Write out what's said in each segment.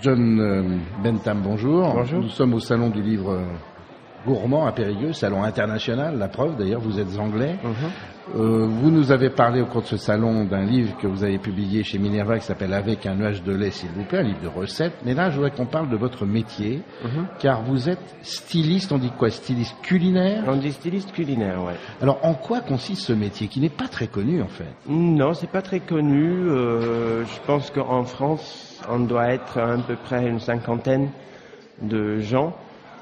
John Bentham, bonjour. Bonjour. Nous sommes au Salon du Livre Gourmand à Périgueux, salon international, la preuve, d'ailleurs, vous êtes anglais. Vous nous avez parlé au cours de ce salon d'un livre que vous avez publié chez Minerva qui s'appelle Avec un nuage de lait, s'il vous plaît, un livre de recettes. Mais là, je voudrais qu'on parle de votre métier, car vous êtes styliste, on dit quoi, styliste culinaire? On dit styliste culinaire, ouais. Alors, en quoi consiste ce métier, qui n'est pas très connu, en fait? Non, c'est pas très connu. Je pense qu'en France, on doit être à peu près une cinquantaine de gens.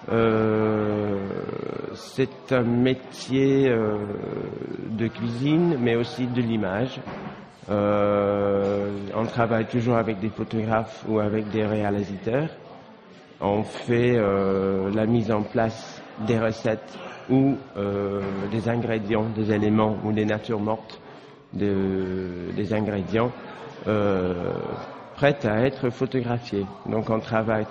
C'est un métier de cuisine, mais aussi de l'image. On travaille toujours avec des photographes ou avec des réalisateurs. On fait la mise en place des recettes ou des ingrédients, des éléments ou des natures mortes des ingrédients prêtes à être photographiés. Donc on travaille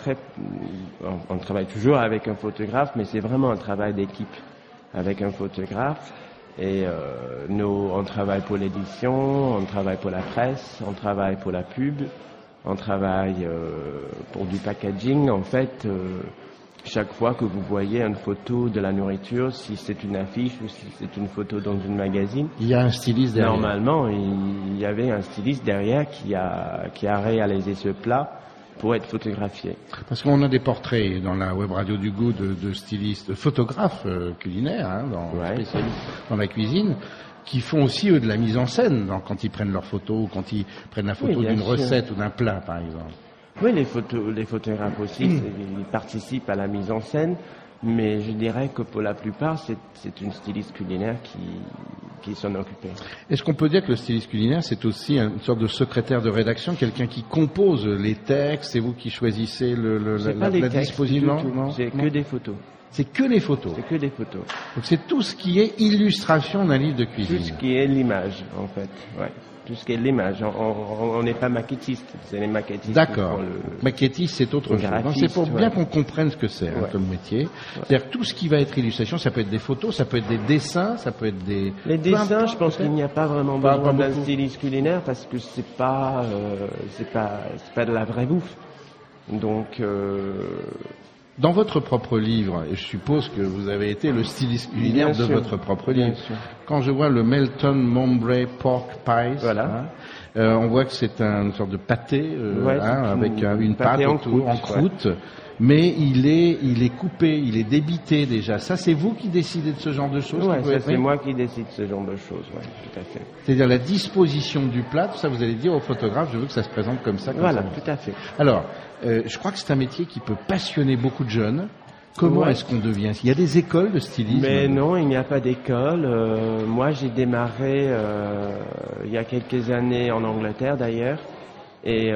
toujours avec un photographe, mais c'est vraiment un travail d'équipe avec un photographe. Et on travaille pour l'édition, on travaille pour la presse, on travaille pour la pub, on travaille pour du packaging. En fait, chaque fois que vous voyez une photo de la nourriture, si c'est une affiche ou si c'est une photo dans une magazine, il y a un styliste derrière. Normalement, il y avait un styliste derrière qui a réalisé ce plat pour être photographié. Parce qu'on a des portraits dans la web radio du goût de stylistes, de photographes culinaires, spécialistes dans la cuisine, qui font aussi eux de la mise en scène quand ils prennent leurs photos ou quand ils prennent la photo d'une recette ou d'un plat, par exemple. Oui, les photographes aussi, ils participent à la mise en scène, mais je dirais que pour la plupart, c'est une styliste culinaire qui s'en occupe. Est-ce qu'on peut dire que le styliste culinaire, c'est aussi une sorte de secrétaire de rédaction, quelqu'un qui compose les textes, c'est vous qui choisissez la disposition? Non, c'est que des photos. C'est que les photos. C'est que des photos. Donc c'est tout ce qui est illustration d'un livre de cuisine. Tout ce qui est l'image, en fait, ouais. Tout ce qui est l'image. On n'est pas maquettiste, c'est les maquettistes. D'accord. Maquettiste, c'est autre chose. C'est pour bien qu'on comprenne ce que c'est comme métier. C'est-à-dire tout ce qui va être illustration, ça peut être des photos, ça peut être des dessins, ça peut être des... Les dessins, je pense qu'il n'y a pas vraiment besoin d'un styliste culinaire parce que c'est pas de la vraie bouffe. Donc... Dans votre propre livre, et je suppose que vous avez été le styliste culinaire de votre propre livre, quand je vois le Melton Mowbray Pork Pies, on voit que c'est une sorte de pâté avec une pâte en croûte, mais il est coupé, il est débité déjà. Ça, c'est vous qui décidez de ce genre de choses? Oui, c'est moi qui décide de ce genre de choses, oui, tout à fait. C'est-à-dire la disposition du plat, tout ça, vous allez dire au photographe, je veux que ça se présente comme ça. Voilà, tout à fait. Alors, je crois que c'est un métier qui peut passionner beaucoup de jeunes. Comment est-ce qu'on devient? Il y a des écoles de stylisme? Mais non, il n'y a pas d'école. Moi, j'ai démarré il y a quelques années en Angleterre d'ailleurs. Et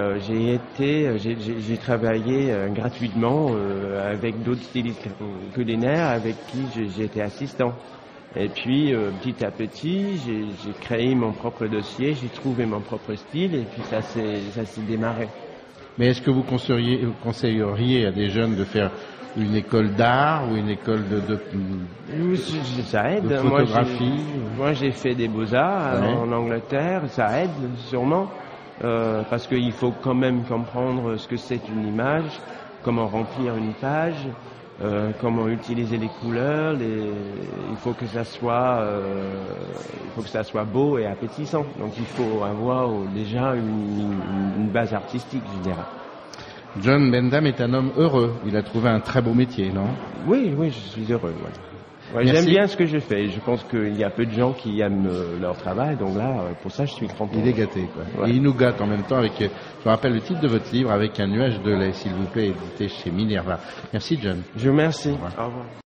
j'ai travaillé gratuitement avec d'autres stylistes culinaires avec qui j'ai été assistant. Et puis petit à petit, j'ai créé mon propre dossier, j'ai trouvé mon propre style et puis ça s'est démarré. Mais est-ce que vous conseilleriez à des jeunes de faire une école d'art ou une école ça aide. De photographie? Moi, j'ai fait des beaux-arts en Angleterre, ça aide sûrement. Parce qu'il faut quand même comprendre ce que c'est une image, comment remplir une page, comment utiliser les couleurs. Il faut que ça soit beau et appétissant. Donc il faut avoir déjà une base artistique, je dirais. John Bentham est un homme heureux. Il a trouvé un très beau métier, non? Oui, je suis heureux. Ouais, j'aime bien ce que je fais. Je pense qu'il y a peu de gens qui aiment leur travail, donc là, pour ça, je suis content. Il est gâté, quoi. Ouais. Et il nous gâte en même temps avec, je rappelle le titre de votre livre, Avec un nuage de lait, s'il vous plaît, édité chez Minerva. Merci, John. Je vous remercie. Au revoir.